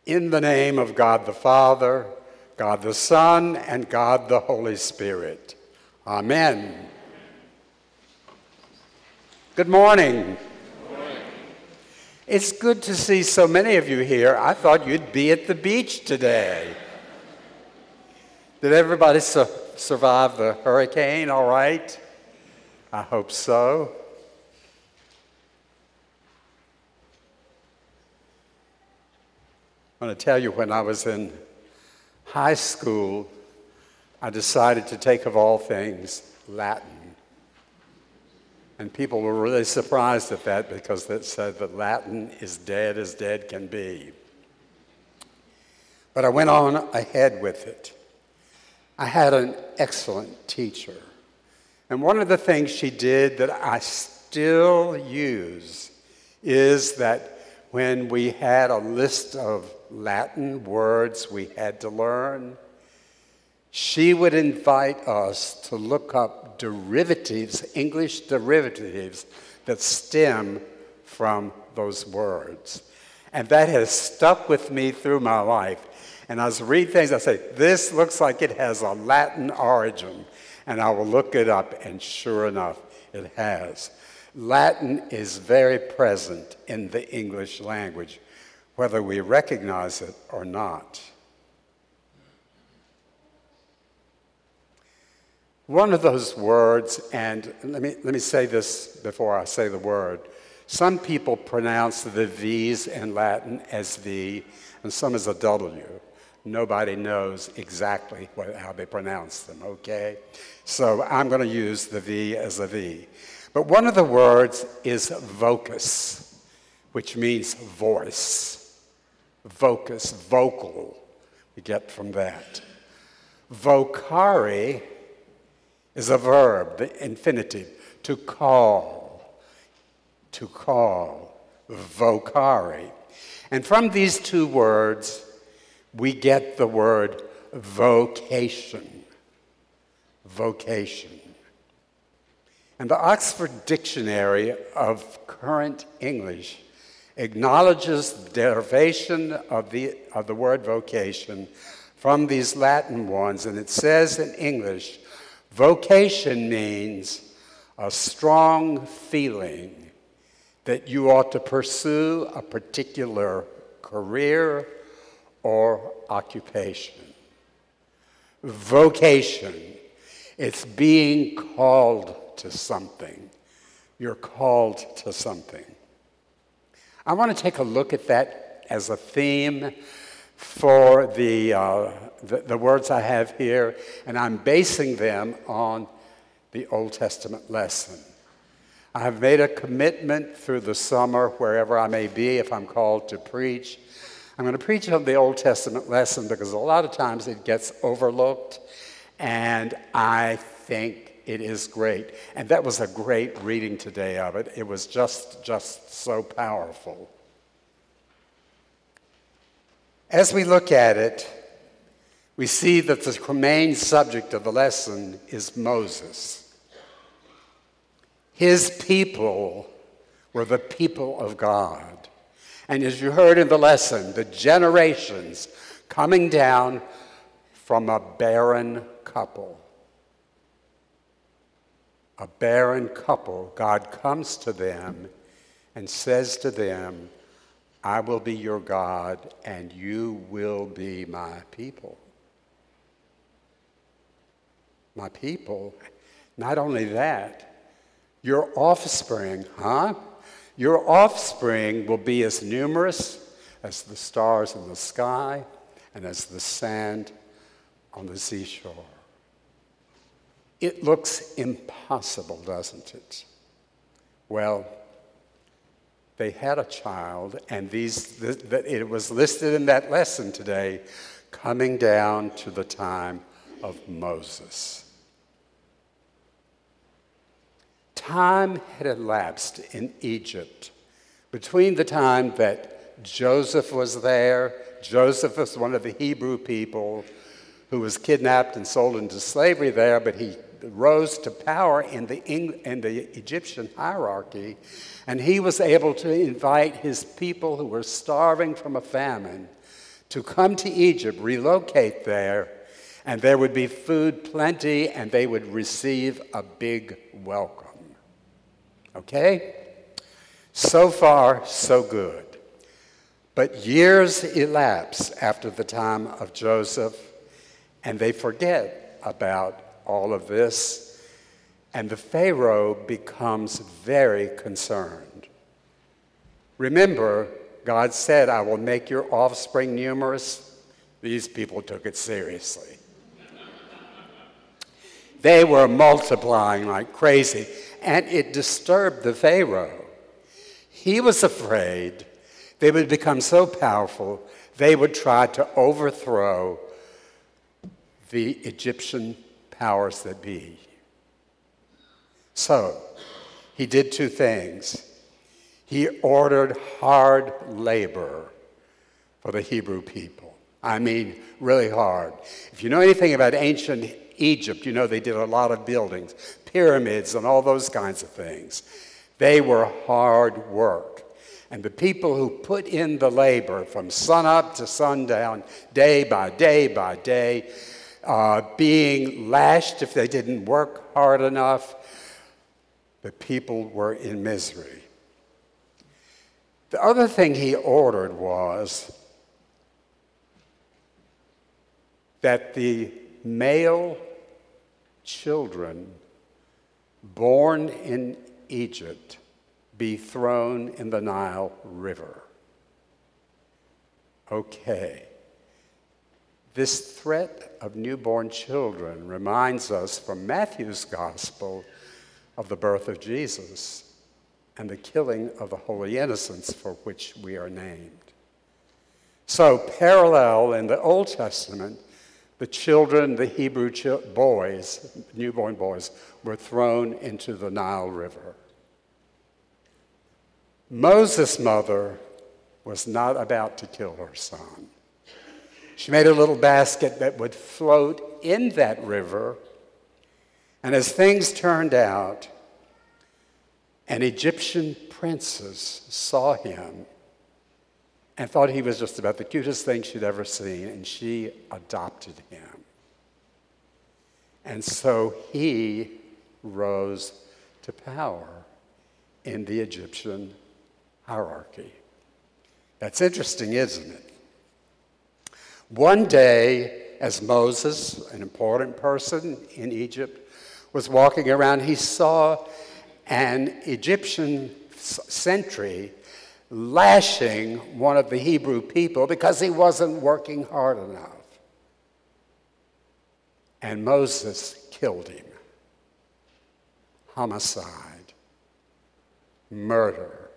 In the name of God the Father, God the Son, and God the Holy Spirit. Amen. Good morning. It's good to see so many of you here. I thought you'd be at the beach today. Did everybody survive the hurricane all right? I hope so. I want to tell you, when I was in high school, I decided to take, of all things, Latin. And people were really surprised at that because they said that Latin is dead as dead can be. But I went on ahead with it. I had an excellent teacher. And one of the things she did that I still use is that when we had a list of Latin words we had to learn, she would invite us to look up derivatives, English derivatives that stem from those words. And that has stuck with me through my life. And as I read things, I say, this looks like it has a Latin origin. And I will look it up, and sure enough, it has. Latin is very present in the English language, whether we recognize it or not. One of those words, and let me say this before I say the word. Some people pronounce the V's in Latin as V, and some as a W. Nobody knows exactly how they pronounce them, okay? So I'm going to use the V as a V. But one of the words is vocus, which means voice. Vocus, vocal, we get from that. Vocare is a verb, the infinitive, to call, vocare. And from these two words, we get the word vocation, vocation. And the Oxford Dictionary of Current English acknowledges the derivation of the word vocation from these Latin ones, and it says in English, vocation means a strong feeling that you ought to pursue a particular career or occupation. Vocation, it's being called to something. You're called to something. I want to take a look at that as a theme for the words I have here, and I'm basing them on the Old Testament lesson. I have made a commitment through the summer, wherever I may be, if I'm called to preach. I'm going to preach on the Old Testament lesson because a lot of times it gets overlooked, and I think it is great. And that was a great reading today of it. It was just so powerful. As we look at it, we see that the main subject of the lesson is Moses. His people were the people of God. And as you heard in the lesson, the generations coming down from a barren couple. A barren couple, God comes to them and says to them, I will be your God, and you will be my people. My people. Not only that, your offspring, Your offspring will be as numerous as the stars in the sky and as the sand on the seashore. It looks impossible, doesn't it? Well, they had a child, and it was listed in that lesson today, coming down to the time of Moses. Time had elapsed in Egypt between the time that Joseph was there. Joseph was one of the Hebrew people who was kidnapped and sold into slavery there, but he rose to power in the Egyptian hierarchy, and he was able to invite his people who were starving from a famine to come to Egypt, relocate there, and there would be food plenty, and they would receive a big welcome. Okay? So far, so good. But years elapse after the time of Joseph, and they forget about all of this, and the Pharaoh becomes very concerned. Remember, God said, I will make your offspring numerous. These people took it seriously. They were multiplying like crazy, and it disturbed the Pharaoh. He was afraid they would become so powerful, they would try to overthrow the Egyptian powers that be. So, he did two things. He ordered hard labor for the Hebrew people. I mean, really hard. If you know anything about ancient Egypt, you know they did a lot of buildings, pyramids, and all those kinds of things. They were hard work. And the people who put in the labor from sunup to sundown, day by day by day, being lashed if they didn't work hard enough, the people were in misery. The other thing he ordered was that the male children born in Egypt be thrown in the Nile River. Okay. This threat of newborn children reminds us from Matthew's gospel of the birth of Jesus and the killing of the holy innocents for which we are named. So, parallel in the Old Testament, the children, the Hebrew boys, newborn boys, were thrown into the Nile River. Moses' mother was not about to kill her son. She made a little basket that would float in that river, and as things turned out, an Egyptian princess saw him and thought he was just about the cutest thing she'd ever seen, and she adopted him. And so he rose to power in the Egyptian hierarchy. That's interesting, isn't it? One day, as Moses, an important person in Egypt, was walking around, he saw an Egyptian sentry lashing one of the Hebrew people because he wasn't working hard enough. And Moses killed him. Homicide. Murder.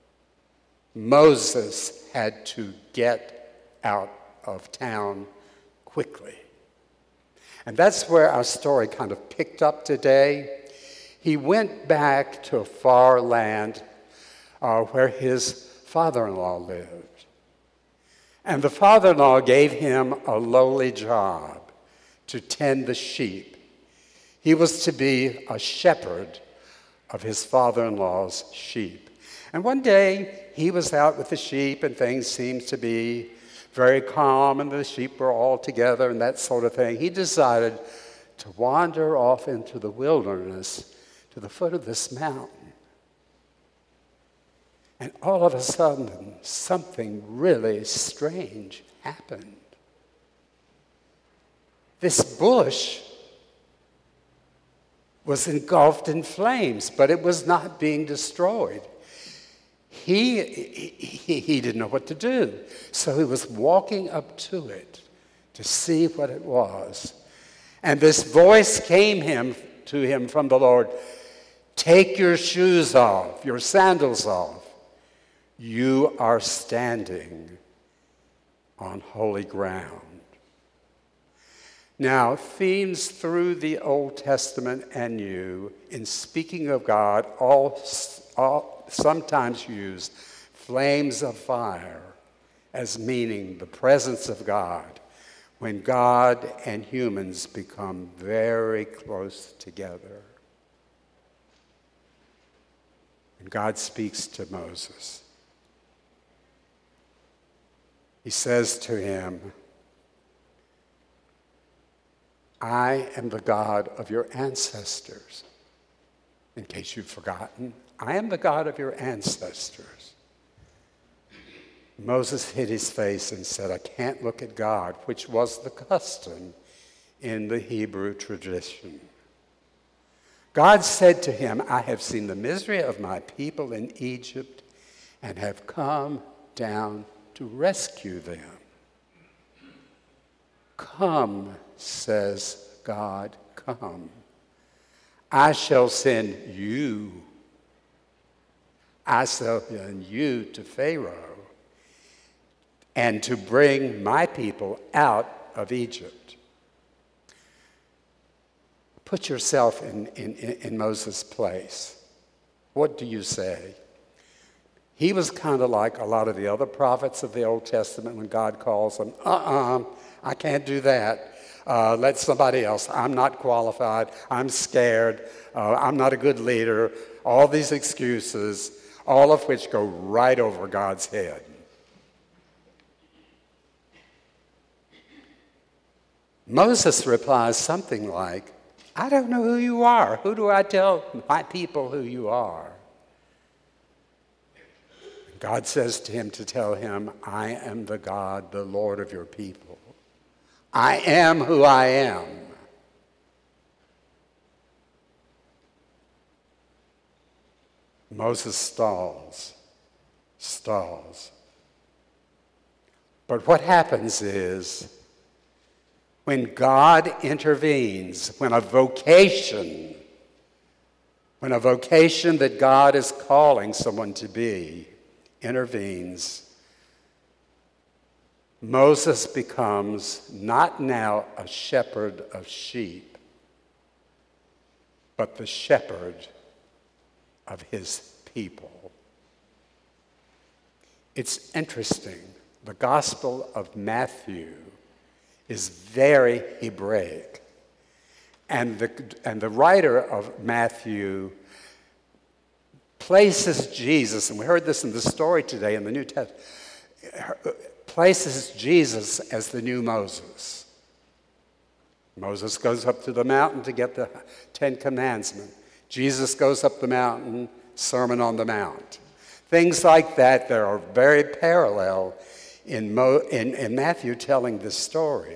Moses had to get out of town quickly. And that's where our story kind of picked up today. He went back to a far land where his father-in-law lived. And the father-in-law gave him a lowly job to tend the sheep. He was to be a shepherd of his father-in-law's sheep. And one day, he was out with the sheep, and things seemed to be very calm, and the sheep were all together and that sort of thing. He decided to wander off into the wilderness to the foot of this mountain. And all of a sudden, something really strange happened. This bush was engulfed in flames, but it was not being destroyed. He didn't know what to do. So he was walking up to it to see what it was. And this voice came to him from the Lord. Take your shoes off, your sandals off. You are standing on holy ground. Now, themes through the Old Testament and New, in speaking of God, all sometimes use flames of fire as meaning the presence of God when God and humans become very close together. And God speaks to Moses. He says to him, I am the God of your ancestors. In case you've forgotten, I am the God of your ancestors. Moses hid his face and said, I can't look at God, which was the custom in the Hebrew tradition. God said to him, I have seen the misery of my people in Egypt and have come down to rescue them. Come, says God, come. I shall send you. I shall send you to Pharaoh and to bring my people out of Egypt. Put yourself in Moses' place. What do you say? He was kind of like a lot of the other prophets of the Old Testament when God calls them, I can't do that. Let somebody else. I'm not qualified. I'm scared. I'm not a good leader. All these excuses, all of which go right over God's head. Moses replies something like, I don't know who you are. Who do I tell my people who you are? God says to him to tell him, I am the God, the Lord of your people. I am who I am. Moses stalls. But what happens is, when God intervenes, when a vocation that God is calling someone to be intervenes, Moses becomes not now a shepherd of sheep, but the shepherd of his people. It's interesting. The Gospel of Matthew is very Hebraic. And the writer of Matthew places Jesus, and we heard this in the story today in the New Testament, places Jesus as the new Moses. Moses goes up to the mountain to get the Ten Commandments. Jesus goes up the mountain, Sermon on the Mount. Things like that are very parallel in Matthew telling this story.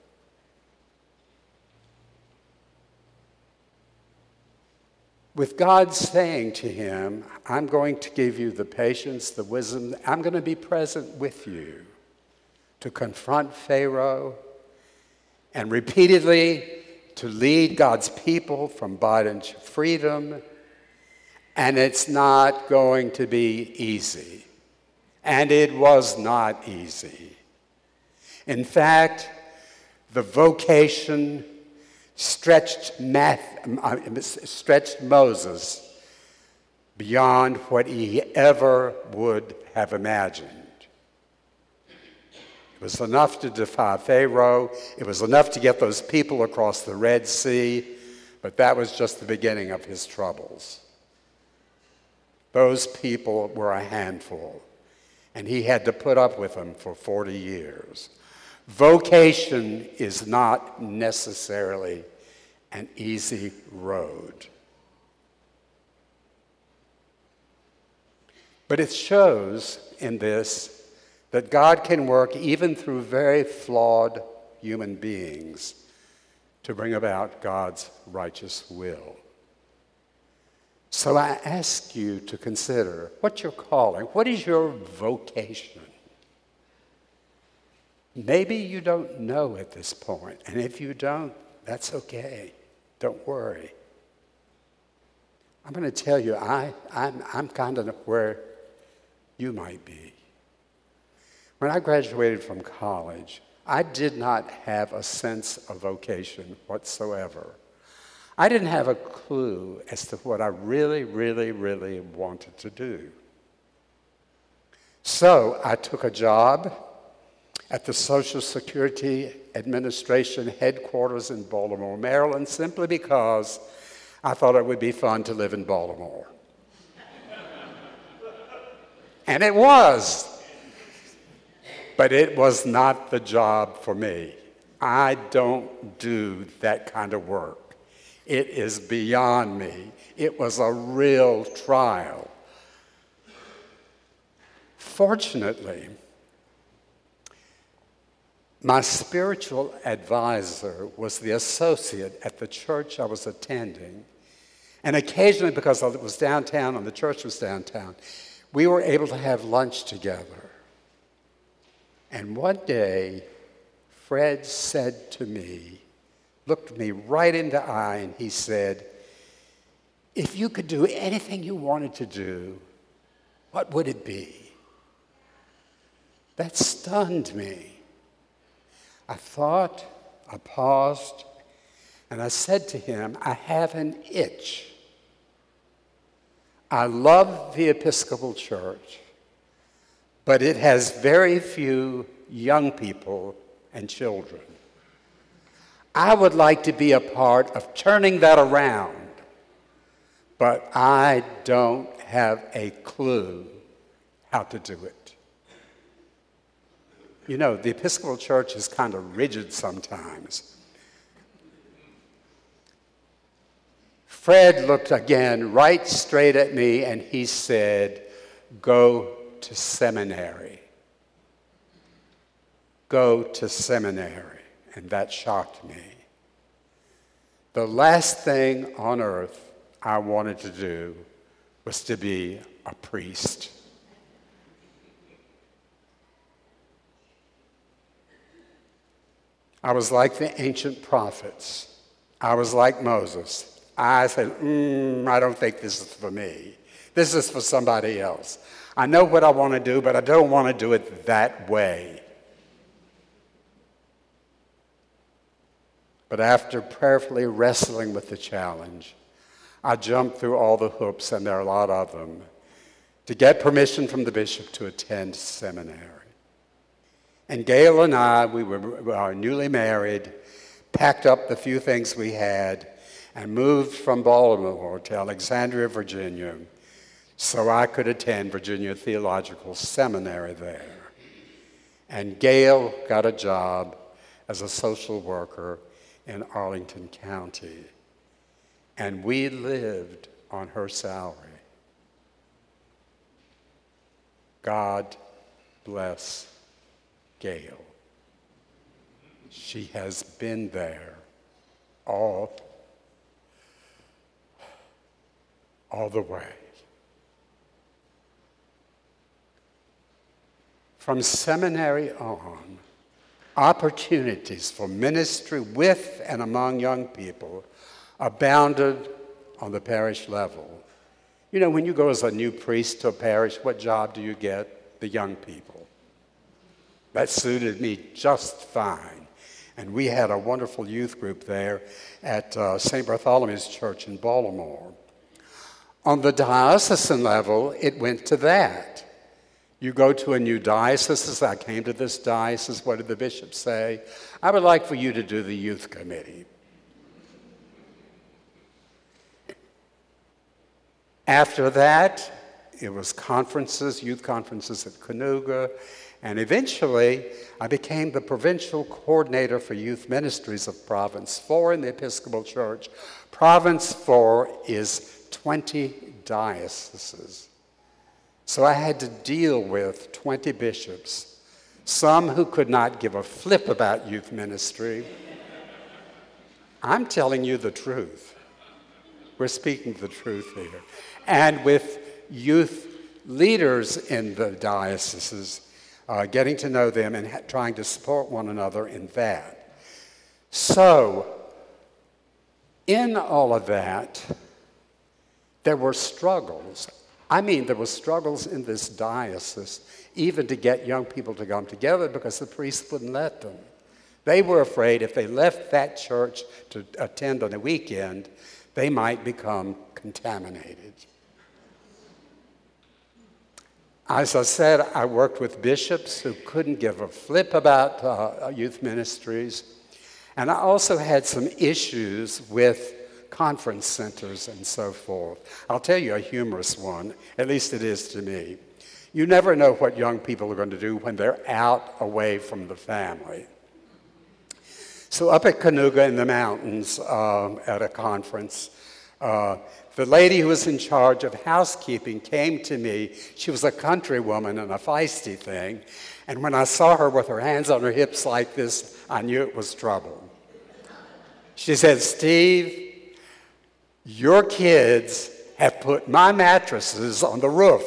With God saying to him, I'm going to give you the patience, the wisdom, I'm going to be present with you to confront Pharaoh and repeatedly to lead God's people from bondage to freedom. And it's not going to be easy. And it was not easy. In fact, the vocation stretched Moses beyond what he ever would have imagined. It was enough to defy Pharaoh. It was enough to get those people across the Red Sea, but that was just the beginning of his troubles. Those people were a handful, and he had to put up with them for 40 years. Vocation is not necessarily an easy road. But it shows in this that God can work even through very flawed human beings to bring about God's righteous will. So I ask you to consider what you're calling. What is your vocation? Maybe you don't know at this point, and if you don't, that's okay. Don't worry. I'm going to tell you, I'm kind of where you might be. When I graduated from college, I did not have a sense of vocation whatsoever. I didn't have a clue as to what I really, really, really wanted to do. So I took a job at the Social Security Administration headquarters in Baltimore, Maryland, simply because I thought it would be fun to live in Baltimore. And it was. but it was not the job for me. I don't do that kind of work. It is beyond me. It was a real trial. Fortunately, my spiritual advisor was the associate at the church I was attending. And occasionally, because it was downtown and the church was downtown, we were able to have lunch together. And one day, Fred said to me, looked me right in the eye, and he said, if you could do anything you wanted to do, what would it be? That stunned me. I thought, I paused, and I said to him, I have an itch. I love the Episcopal Church, but it has very few young people and children. I would like to be a part of turning that around, but I don't have a clue how to do it. You know, the Episcopal Church is kind of rigid sometimes. Fred looked again right straight at me and he said, go to seminary. Go to seminary. And that shocked me. The last thing on earth I wanted to do was to be a priest. I was like the ancient prophets. I was like Moses. I said, I don't think this is for me. This is for somebody else. I know what I want to do, but I don't want to do it that way. But after prayerfully wrestling with the challenge, I jumped through all the hoops, and there are a lot of them, to get permission from the bishop to attend seminary. And Gail and I, we were newly married, packed up the few things we had, and moved from Baltimore to Alexandria, Virginia, so I could attend Virginia Theological Seminary there. And Gail got a job as a social worker in Arlington County. And we lived on her salary. God bless Gail. She has been there all the way. From seminary on, opportunities for ministry with and among young people abounded on the parish level. You know, when you go as a new priest to a parish, what job do you get? The young people. That suited me just fine. And we had a wonderful youth group there at St. Bartholomew's Church in Baltimore. On the diocesan level, it went to that. You go to a new diocese. I came to this diocese. What did the bishop say? I would like for you to do the youth committee. After that, it was conferences, youth conferences at Canoga, and eventually I became the provincial coordinator for youth ministries of Province 4 in the Episcopal Church. Province 4 is 20 dioceses. So I had to deal with 20 bishops, some who could not give a flip about youth ministry. I'm telling you the truth. We're speaking the truth here. And with youth leaders in the dioceses, getting to know them and trying to support one another in that. So, in all of that, there were struggles. I mean, there were struggles in this diocese, even to get young people to come together because the priests wouldn't let them. They were afraid if they left that church to attend on a weekend, they might become contaminated. As I said, I worked with bishops who couldn't give a flip about youth ministries. And I also had some issues with conference centers and so forth. I'll tell you a humorous one, at least it is to me. You never know what young people are going to do when they're out away from the family. So up at Canoga in the mountains at a conference, the lady who was in charge of housekeeping came to me. She was a country woman and a feisty thing. And when I saw her with her hands on her hips like this, I knew it was trouble. She said, "Steve, your kids have put my mattresses on the roof."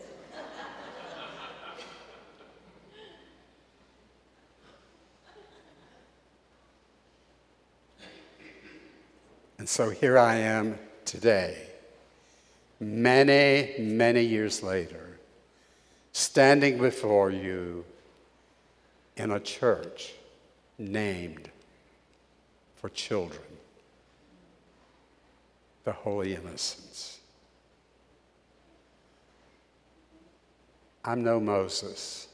And so here I am today, many, many years later, standing before you in a church named for children, the Holy Innocents. I'm no Moses,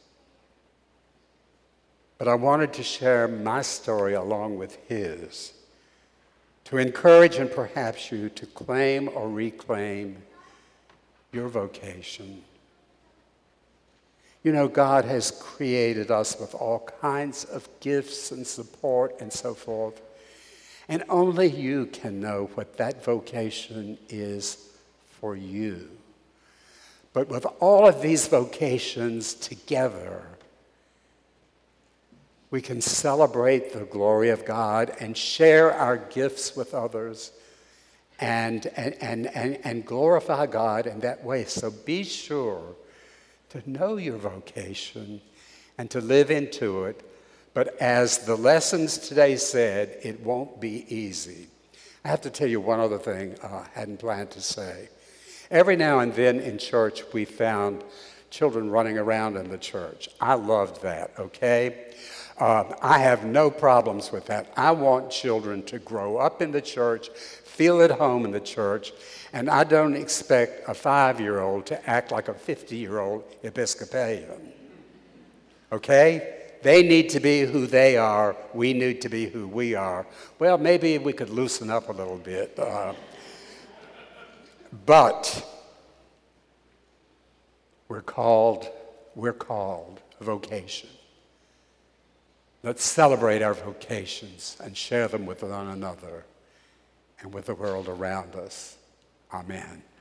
but I wanted to share my story along with his, to encourage and perhaps you to claim or reclaim your vocation. You know, God has created us with all kinds of gifts and support and so forth, and only you can know what that vocation is for you. But with all of these vocations together, we can celebrate the glory of God and share our gifts with others and glorify God in that way. So be sure to know your vocation and to live into it. But as the lessons today said, it won't be easy. I have to tell you one other thing I hadn't planned to say. Every now and then in church, we found children running around in the church. I loved that, okay? I have no problems with that. I want children to grow up in the church, feel at home in the church, and I don't expect a 5-year-old to act like a 50-year-old Episcopalian. Okay? They need to be who they are. We need to be who we are. Well, maybe we could loosen up a little bit. But we're called a vocation. Let's celebrate our vocations and share them with one another and with the world around us. Amen.